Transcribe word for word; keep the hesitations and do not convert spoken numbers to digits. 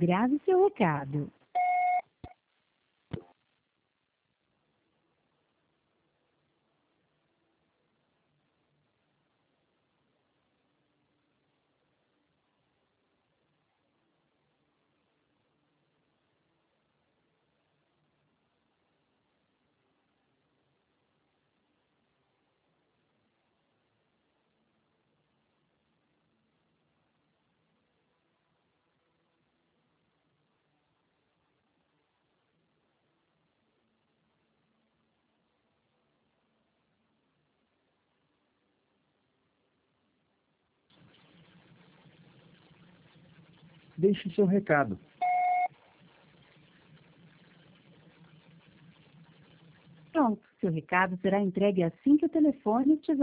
Grave seu recado. Deixe seu recado. Pronto, seu recado será entregue assim que o telefone estiver